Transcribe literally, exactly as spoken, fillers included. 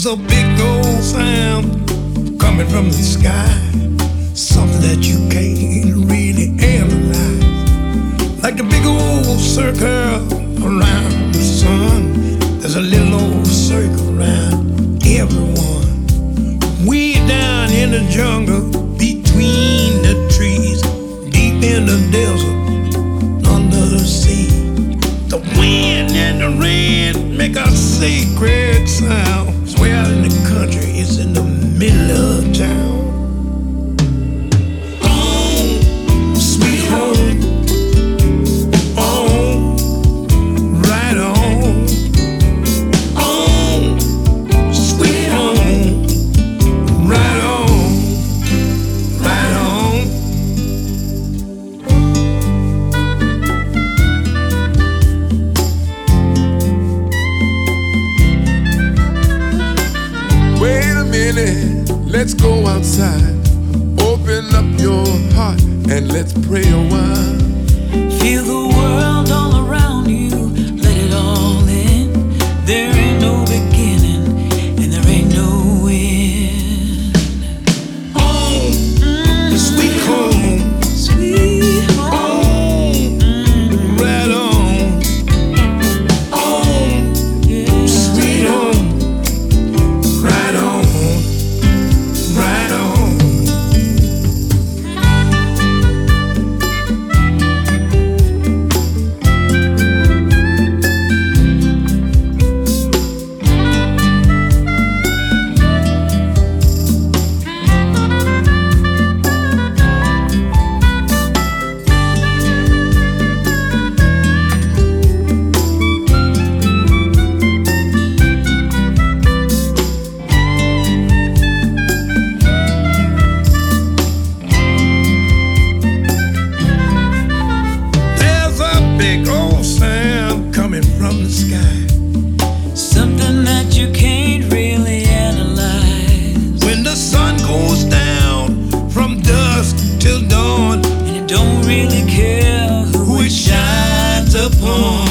There's a big old sound coming from the sky, something that you can't really analyze. Like the big old circle around the sun, there's a little old circle around everyone. Way down in the jungle, between the trees, deep in the desert, under the sea, the wind and the rain make a sacred sound. Way out in the country, it's in the middle of town. Home, sweet home. On, right on. On, sweet home. Right on, right on. Wait a minute, let's go outside. Open up your heart and let's pray a while. Feel the world all around you, let it all in. There ain't no beginning and there ain't no end. Home, Mm, sweet home. sweet home. On, right on. On, Yeah. sweet home. Right on, right on. There's a big old sound coming from the sky. Something that you can't really analyze. When the sun goes down from dusk till dawn, And you don't really care who who it shines upon.